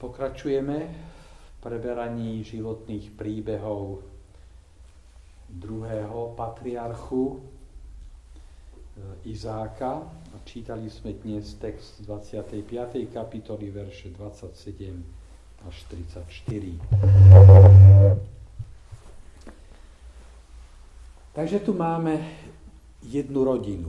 Pokračujeme v preberaní životných príbehov druhého patriarchu Izáka. Čítali sme dnes text 25. kapitoly, verše 27 až 34. Takže tu máme jednu rodinu.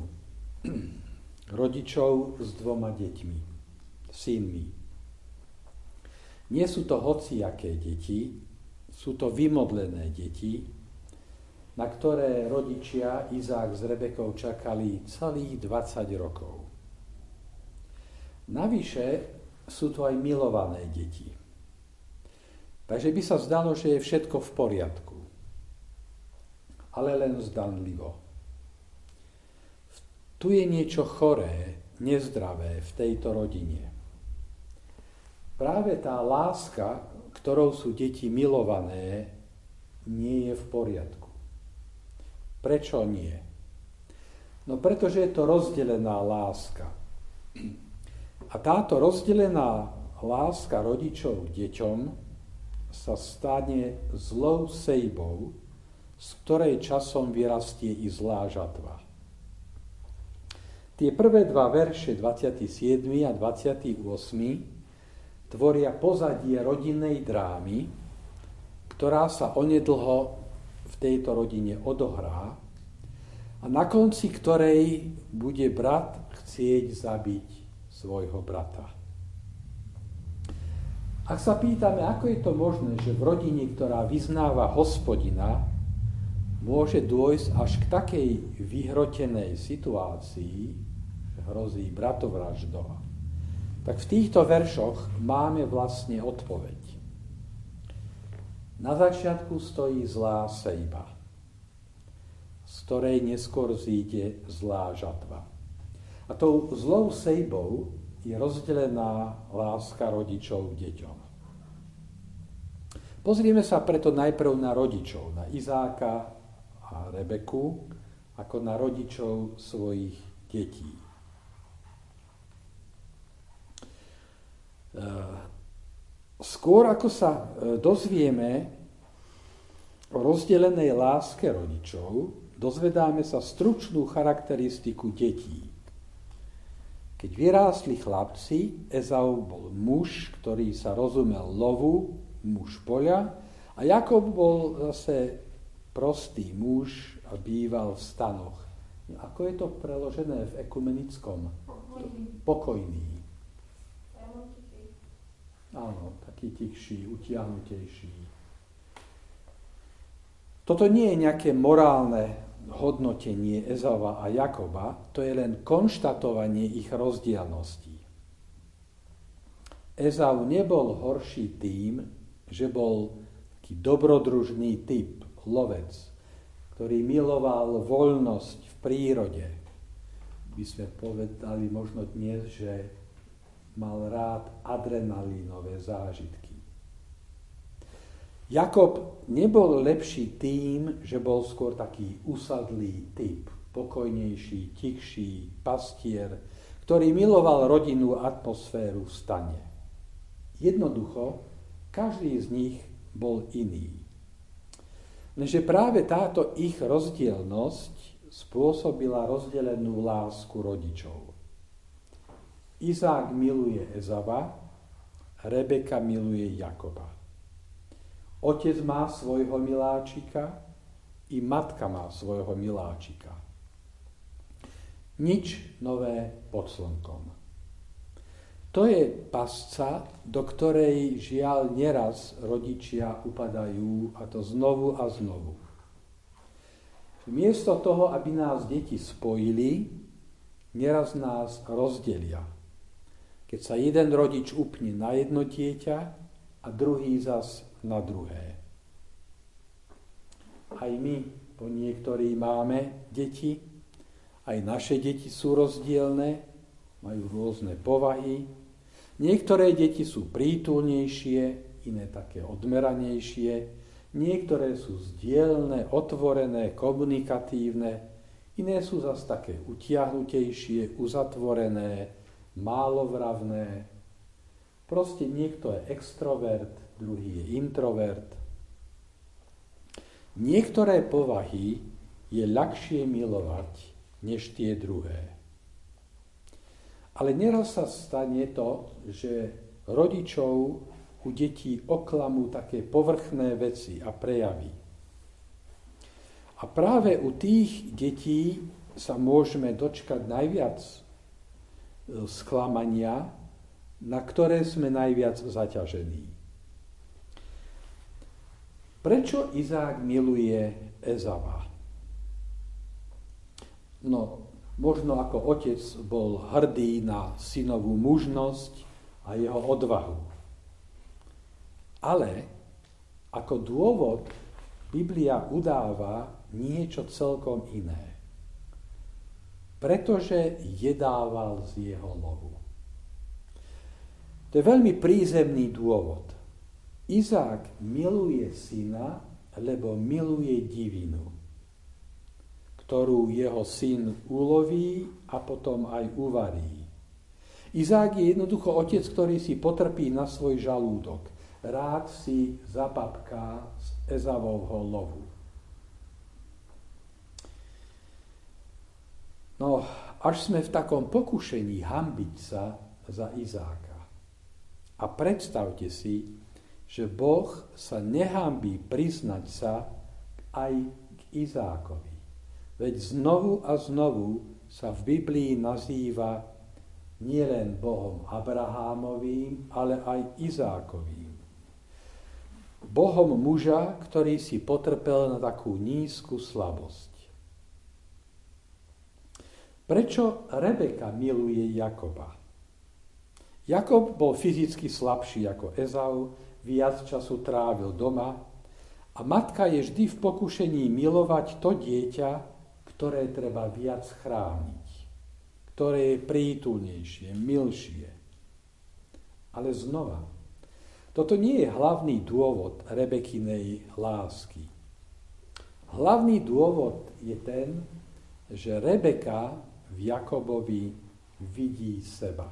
Rodičov s dvoma deťmi, synmi. Nie sú to hociaké deti, sú to vymodlené deti, na ktoré rodičia Izák s Rebekou čakali celých 20 rokov. Navyše sú to aj milované deti. Takže by sa zdalo, že je všetko v poriadku. Ale len zdanlivo. Tu je niečo choré, nezdravé v tejto rodine. Práve tá láska, ktorou sú deti milované, nie je v poriadku. Prečo nie? No pretože je to rozdelená láska. A táto rozdelená láska rodičov k deťom sa stane zlou sejbou, z ktorej časom vyrastie i zlá žatva. Tie prvé dva verše, 27. a 28. tvoria pozadie rodinnej drámy, ktorá sa onedlho v tejto rodine odohrá a na konci ktorej bude brat chcieť zabiť svojho brata. Ak sa pýtame, ako je to možné, že v rodine, ktorá vyznáva Hospodina, môže dôjsť až k takej vyhrotenej situácii, že hrozí bratovražda, tak v týchto veršoch máme vlastne odpoveď. Na začiatku stojí zlá sejba, z ktorej neskôr zíde zlá žatva. A tou zlou sejbou je rozdelená láska rodičov k deťom. Pozrieme sa preto najprv na rodičov, na Izáka a Rebeku, ako na rodičov svojich detí. Skôr ako sa dozvieme o rozdelenej láske rodičov, dozvedáme sa stručnú charakteristiku detí. Keď vyrástli chlapci, Ezau bol muž, ktorý sa rozumel lovu, muž poľa, a Jakob bol zase prostý muž a býval v stanoch. Ako je to preložené v ekumenickom? Pokojný. Áno, taký tichší, utiahnutejší. Toto nie je nejaké morálne hodnotenie Ezava a Jakoba, to je len konštatovanie ich rozdielností. Ezau nebol horší tým, že bol taký dobrodružný typ, lovec, ktorý miloval voľnosť v prírode. By sme povedali možno dnes, že mal rád adrenalínové zážitky. Jakob nebol lepší tým, že bol skôr taký usadlý typ, pokojnejší, tichší, pastier, ktorý miloval rodinnú atmosféru v stane. Jednoducho, každý z nich bol iný. Lenže práve táto ich rozdielnosť spôsobila rozdelenú lásku rodičov. Izák miluje Ezava, Rebeka miluje Jakoba. Otec má svojho miláčika, i matka má svojho miláčika. Nič nové pod slnkom. To je pasca, do ktorej žiaľ neraz rodičia upadajú, a to znovu a znovu. Miesto toho, aby nás deti spojili, neraz nás rozdelia. Keď sa jeden rodič upne na jedno dieťa a druhý zas na druhé. Aj my po niektorí máme deti, aj naše deti sú rozdielne, majú rôzne povahy. Niektoré deti sú prítulnejšie, iné také odmeranejšie, niektoré sú zdielne, otvorené, komunikatívne, iné sú zas také utiahnutejšie, uzatvorené, málovravné. Proste niekto je extrovert, druhý je introvert. Niektoré povahy je ľahšie milovať, než tie druhé. Ale neraz sa stane to, že rodičov u detí oklamú také povrchné veci a prejavy. A práve u tých detí sa môžeme dočkať najviac sklamania, na ktoré sme najviac zaťažení. Prečo Izák miluje Ezava? No, možno ako otec bol hrdý na synovú mužnosť a jeho odvahu. Ale ako dôvod Biblia udáva niečo celkom iné. Pretože jedával z jeho lovu. To je veľmi prízemný dôvod. Izák miluje syna, lebo miluje divinu, ktorú jeho syn uloví a potom aj uvarí. Izák je jednoducho otec, ktorý si potrpí na svoj žalúdok. Rád si zapapká z Ezavovho lovu. No, až sme v takom pokušení hanbiť sa za Izáka. A predstavte si, že Boh sa nehanbí priznať sa aj k Izákovi. Veď znovu a znovu sa v Biblii nazýva nielen Bohom Abrahámovým, ale aj Izákovým. Bohom muža, ktorý si potrpel na takú nízku slabosť. Prečo Rebeka miluje Jakoba? Jakob bol fyzicky slabší ako Ezau, viac času trávil doma a matka je vždy v pokušení milovať to dieťa, ktoré treba viac chrániť, ktoré je prítulnejšie, milšie. Ale znova, toto nie je hlavný dôvod Rebekinej lásky. Hlavný dôvod je ten, že Rebeka v Jakobovi vidí seba.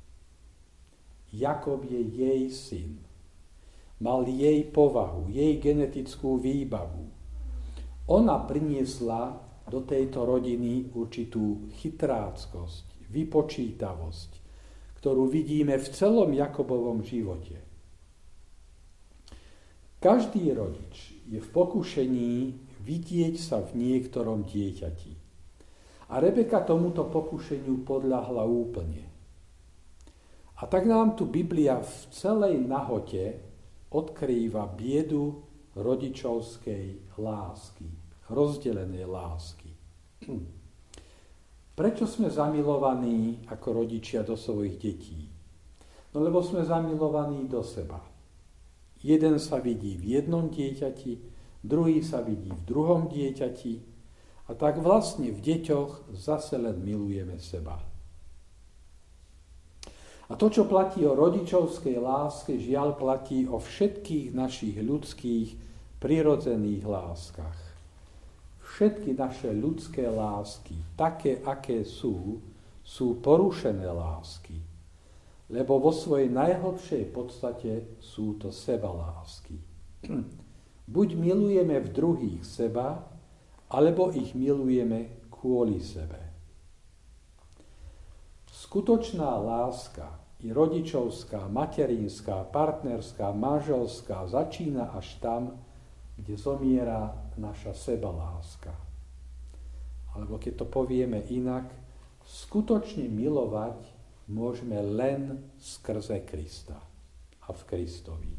Jakob je jej syn. Mal jej povahu, jej genetickú výbavu. Ona priniesla do tejto rodiny určitú chytráckosť, vypočítavosť, ktorú vidíme v celom Jakobovom živote. Každý rodič je v pokušení vidieť sa v niektorom dieťati. A Rebeka tomuto pokušeniu podľahla úplne. A tak nám tu Biblia v celej nahote odkrýva biedu rodičovskej lásky, rozdelenej lásky. Prečo sme zamilovaní ako rodičia do svojich detí? No lebo sme zamilovaní do seba. Jeden sa vidí v jednom dieťati, druhý sa vidí v druhom dieťati a tak vlastne v deťoch zase len milujeme seba. A to, čo platí o rodičovskej láske, žiaľ platí o všetkých našich ľudských, prirodzených láskach. Všetky naše ľudské lásky, také, aké sú porušené lásky. Lebo vo svojej najhlbšej podstate sú to sebalásky. Buď milujeme v druhých seba, alebo ich milujeme kvôli sebe. Skutočná láska, i rodičovská, materinská, partnerská, manželská, začína až tam, kde zomiera naša sebaláska. Alebo keď to povieme inak, skutočne milovať môžeme len skrze Krista a v Kristovi.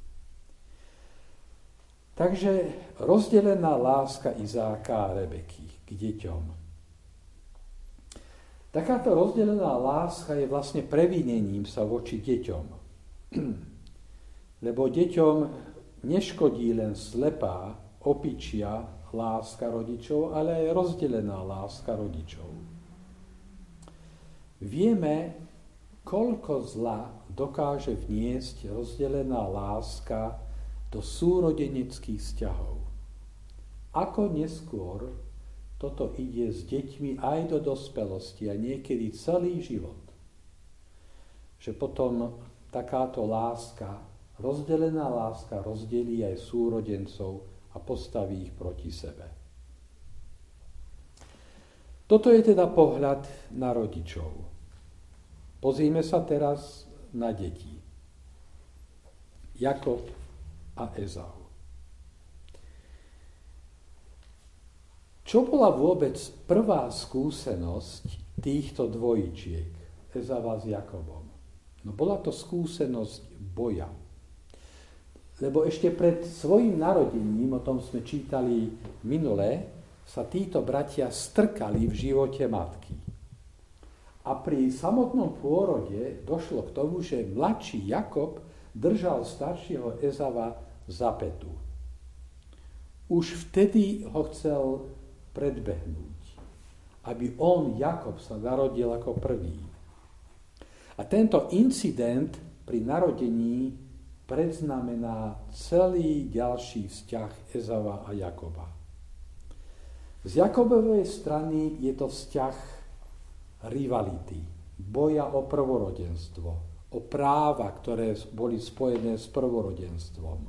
Takže rozdelená láska Izáka a Rebeky k deťom. Takáto rozdelená láska je vlastne previnením sa voči deťom. Lebo deťom neškodí len slepá, opičia láska rodičov, ale aj rozdelená láska rodičov. Vieme, koľko zla dokáže vniesť rozdelená láska do súrodeneckých vzťahov. Ako neskôr toto ide s deťmi aj do dospelosti a niekedy celý život. Že potom takáto láska, rozdelená láska rozdelí aj súrodencov a postaví ich proti sebe. Toto je teda pohľad na rodičov. Pozrime sa teraz na deti. Jakob a Ezau. Čo bola vôbec prvá skúsenosť týchto dvojičiek, Ezava s Jakobom? No bola to skúsenosť boja. Lebo ešte pred svojím narodením, o tom sme čítali minule, sa títo bratia strkali v živote matky. A pri samotnom pôrode došlo k tomu, že mladší Jakob držal staršieho Ezava za pätu. Už vtedy ho chcel predbehnúť, aby on, Jakob, sa narodil ako prvý. A tento incident pri narodení predznamená celý ďalší vzťah Ezava a Jakoba. Z Jakobovej strany je to vzťah rivality, boja o prvorodenstvo, o práva, ktoré boli spojené s prvorodenstvom.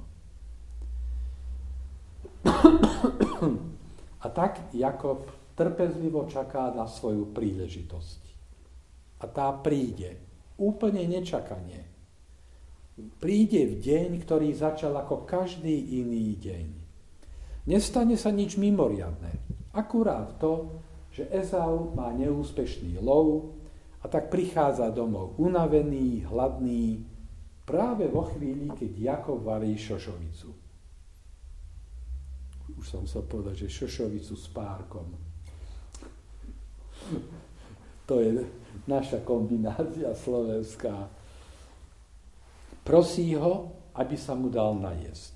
A tak Jakob trpezlivo čaká na svoju príležitosť. A tá príde úplne nečakane. Príde v deň, ktorý začal ako každý iný deň. Nestane sa nič mimoriadne. Akurát to, že Ezau má neúspešný lov a tak prichádza domov unavený, hladný, práve vo chvíli, keď Jakob varí šošovicu. Už som chcel povedať, že šošovicu s párkom. To je naša kombinácia slovenská. Prosí ho, aby sa mu dal najesť.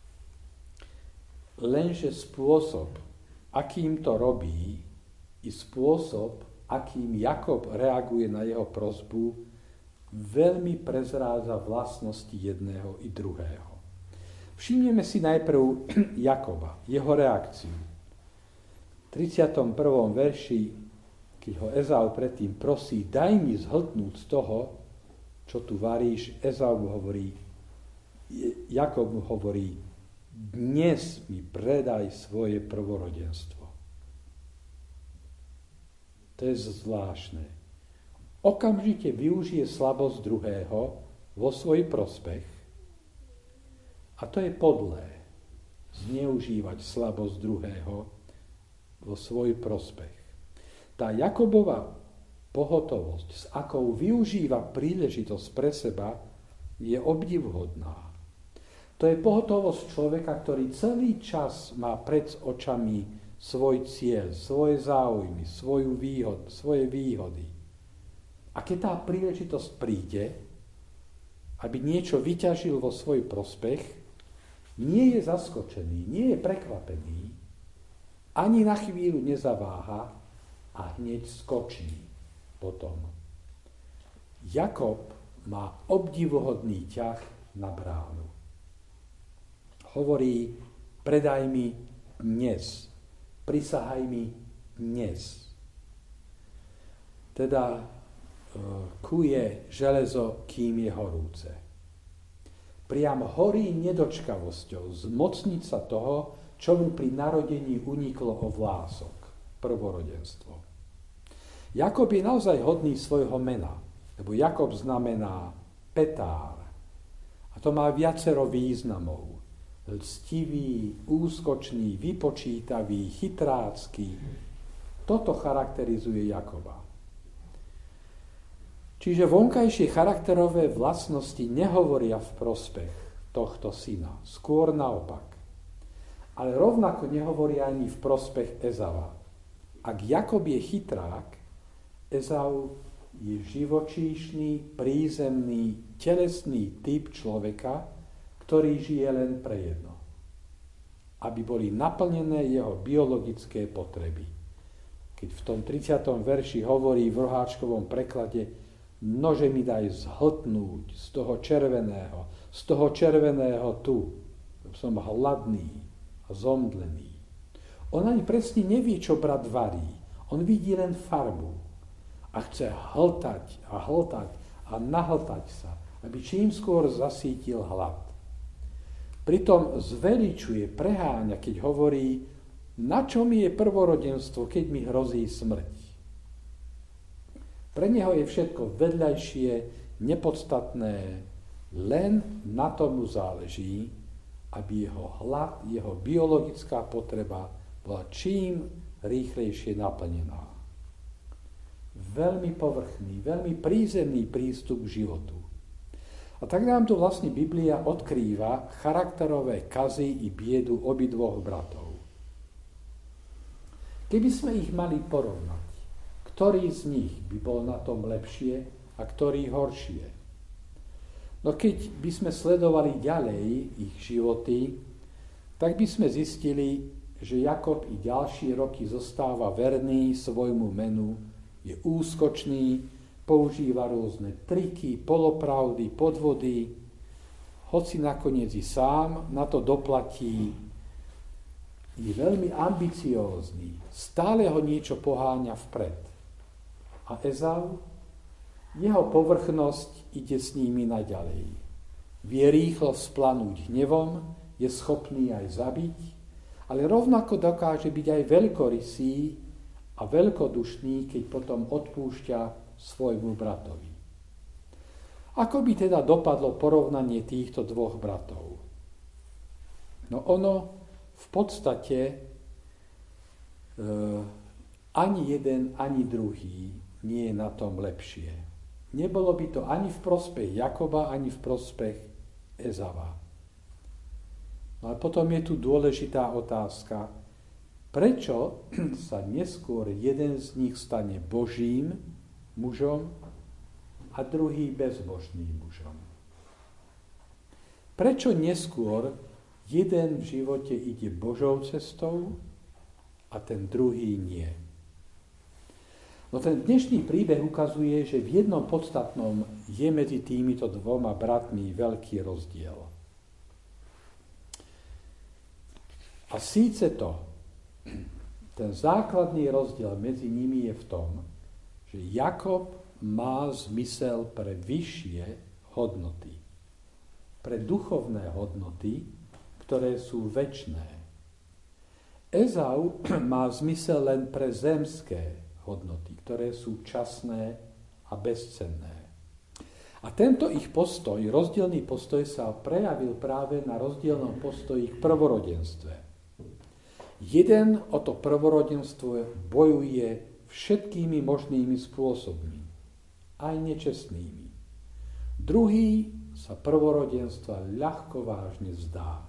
Lenže spôsob, akým to robí, i spôsob, akým Jakob reaguje na jeho prosbu, veľmi prezrádza vlastnosti jedného i druhého. Všimneme si najprv Jakoba, jeho reakciu. V 31. verši, keď ho Ezau predtým prosí, daj mi zhltnúť z toho, čo tu varíš, Jakob mu hovorí, dnes mi predaj svoje prvorodenstvo. To je zvláštne. Okamžite využije slabosť druhého vo svoj prospech. A to je podlé. Zneužívať slabosť druhého vo svoj prospech. Tá Jakobova pohotovosť, s akou využíva príležitosť pre seba, je obdivuhodná. To je pohotovosť človeka, ktorý celý čas má pred očami svoj cieľ, svoje záujmy, svoje výhody. A keď tá príležitosť príde, aby niečo vyťažil vo svoj prospech, nie je zaskočený, nie je prekvapený, ani na chvíľu nezaváha a hneď skočí potom. Jakob má obdivuhodný ťah na bránu. Hovorí, predaj mi dnes, prisahaj mi dnes. Teda kuje železo, kým je horúce. Priam horí nedočkavosťou zmocniť sa toho, čo mu pri narodení uniklo o vlások, prvorodenstvo. Jakob je naozaj hodný svojho mena, lebo Jakob znamená petár. A to má viacero významov. Lstivý, úskočný, vypočítavý, chytrácky. Toto charakterizuje Jakoba. Čiže vonkajšie charakterové vlastnosti nehovoria v prospech tohto syna, skôr naopak. Ale rovnako nehovoria ani v prospech Ezava. Ak Jakob je chytrák, Ezau je živočíšny, prízemný, telesný typ človeka, ktorý žije len pre jedno. Aby boli naplnené jeho biologické potreby. Keď v tom 30. verši hovorí v roháčkovom preklade, nože mi daj zhltnúť z toho červeného tu. Som hladný a zomdlený. On ani presne nevie, čo brat varí. On vidí len farbu. A chce hltať a nahltať sa aby čím skôr zasítil hlad. Pritom zveličuje, preháňa, keď hovorí, na čo mi je prvorodenstvo, keď mi hrozí smrť. Pre neho je všetko vedľajšie, nepodstatné, len na tomu záleží, aby jeho hlad, jeho biologická potreba bola čím rýchlejšie naplnená. Veľmi povrchný, veľmi prízemný prístup k životu. A tak nám tu vlastne Biblia odkrýva charakterové kazy i biedu obidvoch bratov. Keby sme ich mali porovnať, ktorý z nich by bol na tom lepšie a ktorý horšie? No keď by sme sledovali ďalej ich životy, tak by sme zistili, že Jakob i ďalšie roky zostáva verný svojmu menu, je úskočný, používa rôzne triky, polopravdy, podvody, hoci nakoniec i sám na to doplatí, je veľmi ambiciózny, stále ho niečo poháňa vpred. A Ezau? Jeho povrchnosť ide s nimi naďalej. Vie rýchlo splanúť hnevom, je schopný aj zabiť, ale rovnako dokáže byť aj veľkorysý a veľkodušný, keď potom odpúšťa svojmu bratovi. Ako by teda dopadlo porovnanie týchto dvoch bratov? No ono v podstate ani jeden, ani druhý nie je na tom lepšie. Nebolo by to ani v prospech Jakoba, ani v prospech Ezava. No a potom je tu dôležitá otázka, prečo sa neskôr jeden z nich stane Božím mužom a druhý bezbožným mužom. Prečo neskôr jeden v živote ide Božou cestou a ten druhý nie? No ten dnešný príbeh ukazuje, že v jednom podstatnom je medzi týmito dvoma bratmi veľký rozdiel. A síce ten základný rozdiel medzi nimi je v tom, že Jakob má zmysel pre vyššie hodnoty, pre duchovné hodnoty, ktoré sú večné. Ezau má zmysel len pre zemské hodnoty, ktoré sú časné a bezcenné. A tento ich postoj, rozdielný postoj, sa prejavil práve na rozdielnom postoji k prvorodenstve. Jeden o to prvorodenstvo bojuje všetkými možnými spôsobmi, aj nečestnými. Druhý sa prvorodenstva ľahko vážne vzdá.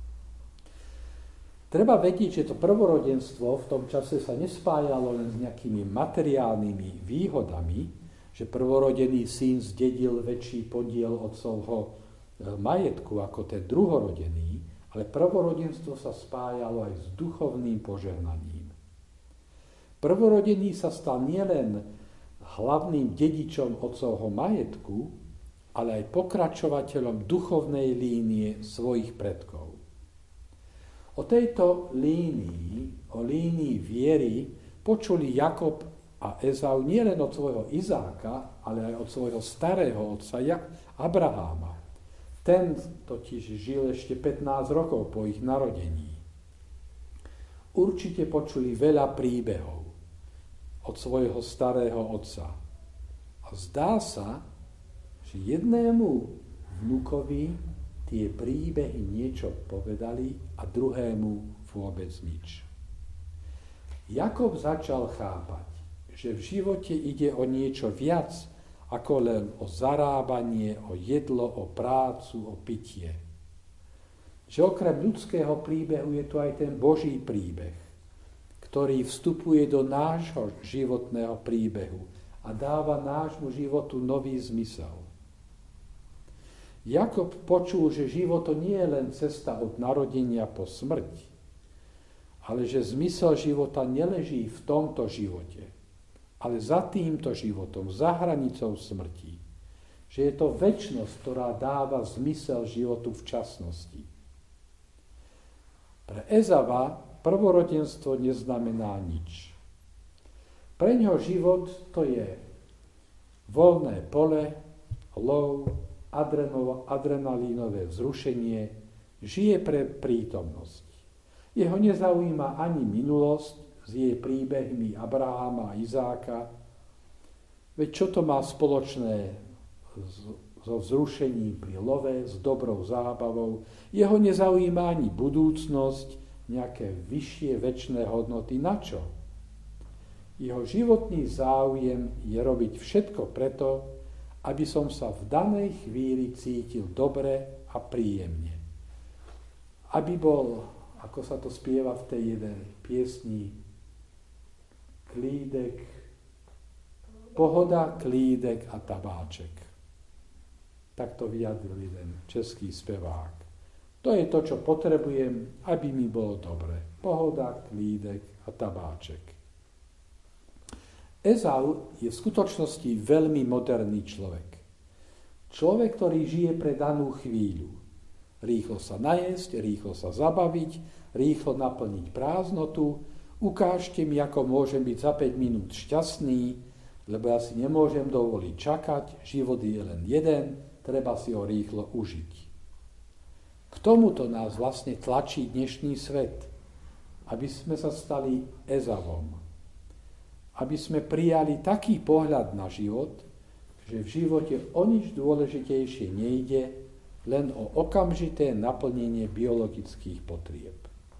Treba vedieť, že to prvorodenstvo v tom čase sa nespájalo len s nejakými materiálnymi výhodami, že prvorodený syn zdedil väčší podiel otcovho majetku ako ten druhorodený, ale prvorodenstvo sa spájalo aj s duchovným požehnaním. Prvorodený sa stal nielen hlavným dedičom otcovho majetku, ale aj pokračovateľom duchovnej línie svojich predkov. O tejto línii, o línii viery, počuli Jakob a Ezau nielen od svojho Izáka, ale aj od svojho starého otca Abraháma. Ten totiž žil ešte 15 rokov po ich narodení. Určite počuli veľa príbehov od svojho starého otca. A zdá sa, že jednému vnukovi tie príbehy niečo povedali a druhému vôbec nič. Jakob začal chápať, že v živote ide o niečo viac ako len o zarábanie, o jedlo, o prácu, o pitie. Že okrem ľudského príbehu je tu aj ten Boží príbeh, ktorý vstupuje do nášho životného príbehu a dáva nášmu životu nový zmysel. Jakob počul, že život to nie je len cesta od narodenia po smrť, ale že zmysel života neleží v tomto živote, ale za týmto životom, za hranicou smrti. Že je to večnosť, ktorá dáva zmysel životu v časnosti. Pre Ezava prvorodenstvo neznamená nič. Pre ňo život to je voľné pole, lov, adrenalínové vzrušenie, žije pre prítomnosť. Jeho nezaujíma ani minulosť s jej príbehmi Abraháma a Izáka, veď čo to má spoločné so vzrušením pri love, s dobrou zábavou. Jeho nezaujíma ani budúcnosť, nejaké vyššie večné hodnoty. Na čo? Jeho životný záujem je robiť všetko preto, aby som sa v danej chvíli cítil dobre a príjemne. Aby bol, ako sa to spieva v tej jednej piesni, klídek, pohoda, klídek a tabáček. Tak to vyjadril jeden český spevák. To je to, čo potrebujem, aby mi bolo dobre. Pohoda, klídek a tabáček. Ezau je v skutočnosti veľmi moderný človek. Človek, ktorý žije pre danú chvíľu. Rýchlo sa najesť, rýchlo sa zabaviť, rýchlo naplniť prázdnotu. Ukážte mi, ako môžem byť za 5 minút šťastný, lebo ja si nemôžem dovoliť čakať, život je len jeden, treba si ho rýchlo užiť. K tomuto nás vlastne tlačí dnešný svet, aby sme sa stali Ezavom. Aby sme prijali taký pohľad na život, že v živote o nič dôležitejšie nejde, len o okamžité naplnenie biologických potrieb.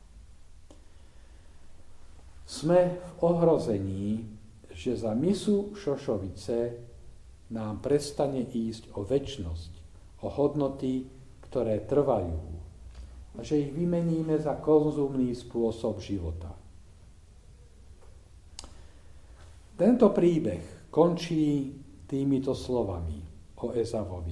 Sme v ohrození, že za misu šošovice nám prestane ísť o večnosť, o hodnoty, ktoré trvajú, a že ich vymeníme za konzumný spôsob života. Tento príbeh končí týmito slovami o Ezavovi.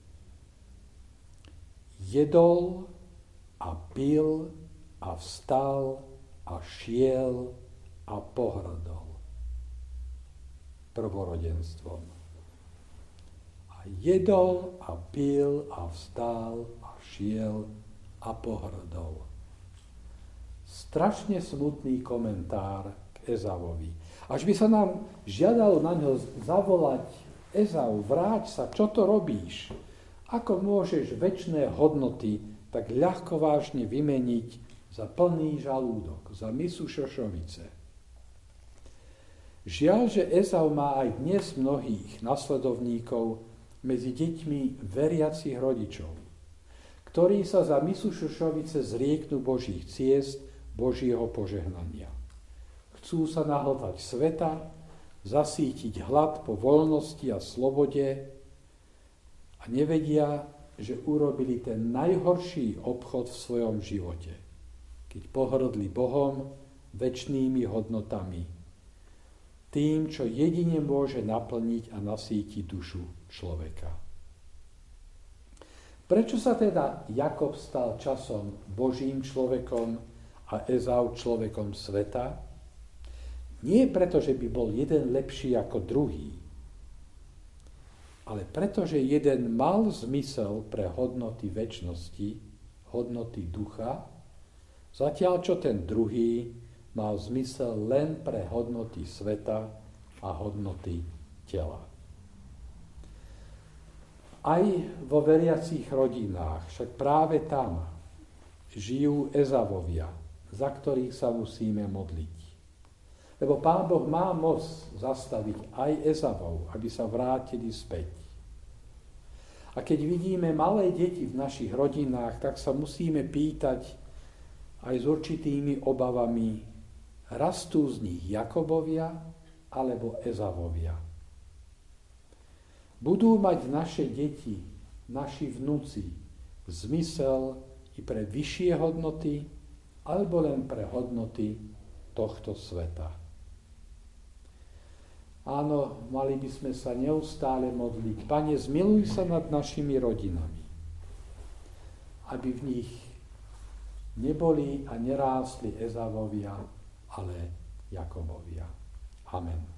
Jedol a pil a vstal a šiel a pohrdol prvorodenstvom. A jedol a pil a vstal a šiel a pohrdol. Strašne smutný komentár k Ezavovi. Až by sa nám žiadalo na ňo zavolať: Ezau, vráť sa, čo to robíš? Ako môžeš večné hodnoty tak ľahko vážne vymeniť za plný žalúdok, za misu šošovice? Žiaľ, že Ezau má aj dnes mnohých nasledovníkov medzi deťmi veriacich rodičov, ktorí sa za misu šošovice zrieknú Božích ciest, Božieho požehnania. Chcú sa nahltať sveta, zasítiť hlad po voľnosti a slobode a nevedia, že urobili ten najhorší obchod v svojom živote, keď pohrdli Bohom, večnými hodnotami, tým, čo jedine môže naplniť a nasítiť dušu človeka. Prečo sa teda Jakob stal časom Božím človekom a Ezau človekom sveta? Nie preto, že by bol jeden lepší ako druhý, ale preto, že jeden mal zmysel pre hodnoty večnosti, hodnoty ducha, zatiaľ čo ten druhý mal zmysel len pre hodnoty sveta a hodnoty tela. Aj vo veriacich rodinách, však práve tam žijú Ezavovia, za ktorých sa musíme modliť. Lebo Pán Boh má moc zastaviť aj Ezavov, aby sa vrátili späť. A keď vidíme malé deti v našich rodinách, tak sa musíme pýtať aj s určitými obavami, rastú z nich Jakobovia alebo Ezavovia. Budú mať naše deti, naši vnúci zmysel i pre vyššie hodnoty alebo len pre hodnoty tohto sveta. Áno, mali by sme sa neustále modliť: Pane, zmiluj sa nad našimi rodinami, aby v nich neboli a nerástli Ezavovia, ale Jakobovia. Amen.